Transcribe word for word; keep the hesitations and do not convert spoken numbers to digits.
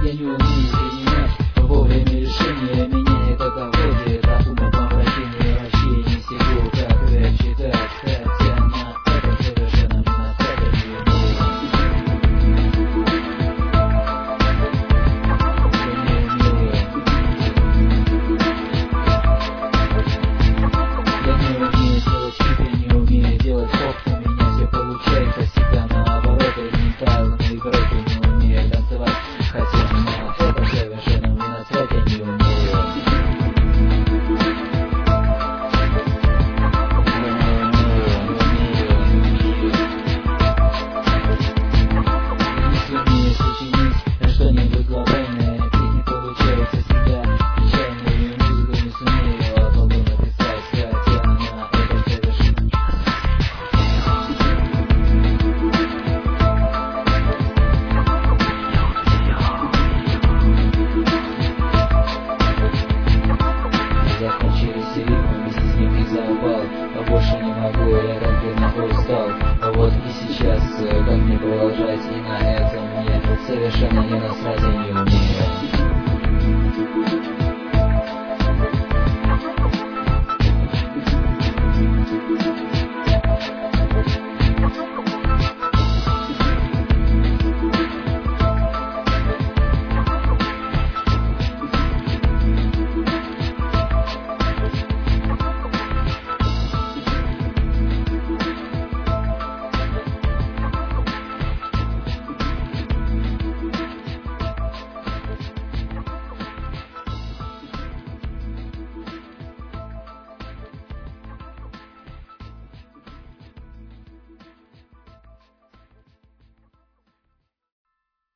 Я не умею принимать вовремя решения, меня это доводит до умопомрачения. Вообще не сигу, как рэп читать, хотя на это совершенно не настроен. Я не умею делать хиппи, не умею делать поп, у меня все получается всегда наоборот. Элементарные игроки не умею танцевать, хотя на это совершенно не насрать, я не умею. Что-нибудь глобальное, опять не получается всегда печальную музыку не сумею, а толку написать, хотя на это совершенно не закончились ритмы, вместе с ним их заупал, а больше не могу, я конкретно устал. А вот и сейчас, как мне продолжать, и на этом мне совершенно не насрать, я не умею.